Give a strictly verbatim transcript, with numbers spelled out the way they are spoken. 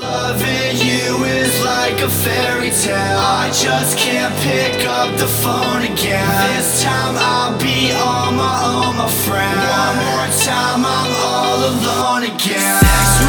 Loving you is like a fairy tale. I just can't pick up the phone again. This time I'll be on my own, my friend. One more time I'm all alone again. Sex